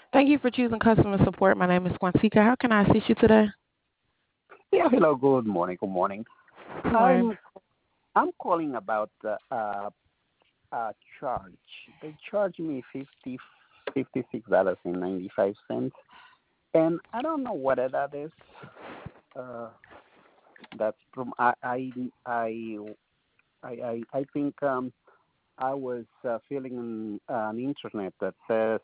Thank you for choosing customer support. My name is Quantica. How can I assist you today? Yeah, hello. Good morning. Good morning. Good morning. I'm I'm calling about charge. They charge me $56 and 95 cents, and I don't know what that is. Uh, that's from I think I was filling an internet that says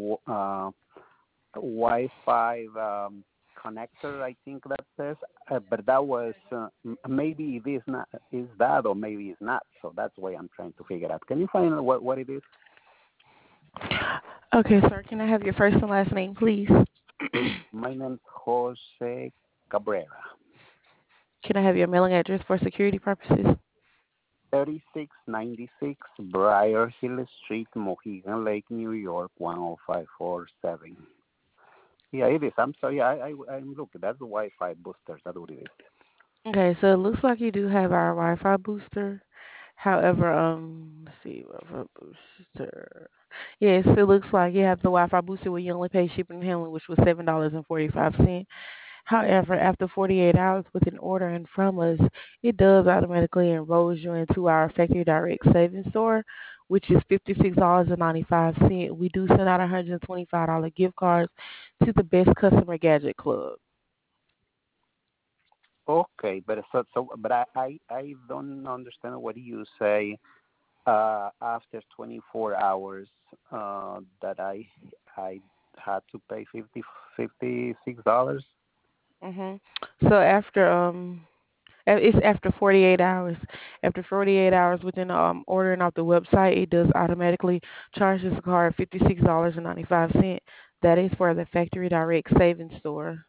Wi-Fi connector. I think that says, but that was maybe it is not is that or maybe it's not. So that's why I'm trying to figure out. Can you find out what it is? Okay, sir. Can I have your first and last name, please? My name's Jose Cabrera, Can I have your mailing address for security purposes? 3696 Briar Hill Street, Mohegan Lake, New York 10547. Yeah, it is. I'm sorry. I'm looking. That's the Wi-Fi boosters. That's what it is. Okay, so it looks like you do have our Wi-Fi booster. However, let's see, Wi-Fi booster. Yes, it looks like you have the Wi-Fi booster where you only pay shipping and handling, which was $7.45. However, after 48 hours with an order in from us, it does automatically enroll you into our Factory Direct Savings Store, which is $56.95. We do send out $125 gift cards to the Best Customer Gadget Club. Okay, but I don't understand what you say. After 24 hours, that I had to pay $56. hmm So it's after 48 hours. After 48 hours within ordering off the website, it does automatically charge the card $56.95. That is for the Factory Direct Savings Store.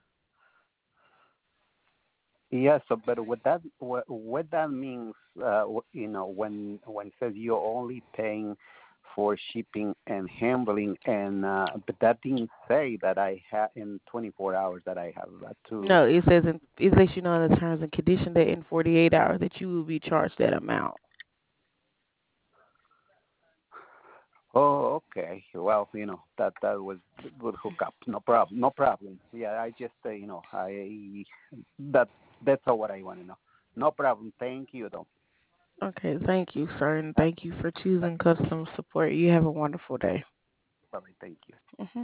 Yes, so, but what that means, when it says you're only paying for shipping and handling, and but that didn't say that I had in 24 hours that I have to. No, it lets you know in the terms and condition that in 48 hours that you will be charged that amount. Oh, okay. Well, that was good hookup. No problem. No problem. Yeah, I just I that that's all what I want to know. No problem. Thank you, though. Okay, thank you, sir, and Uh, thank you for choosing customer support. You have a wonderful day. Bye. Thank you. Mhm.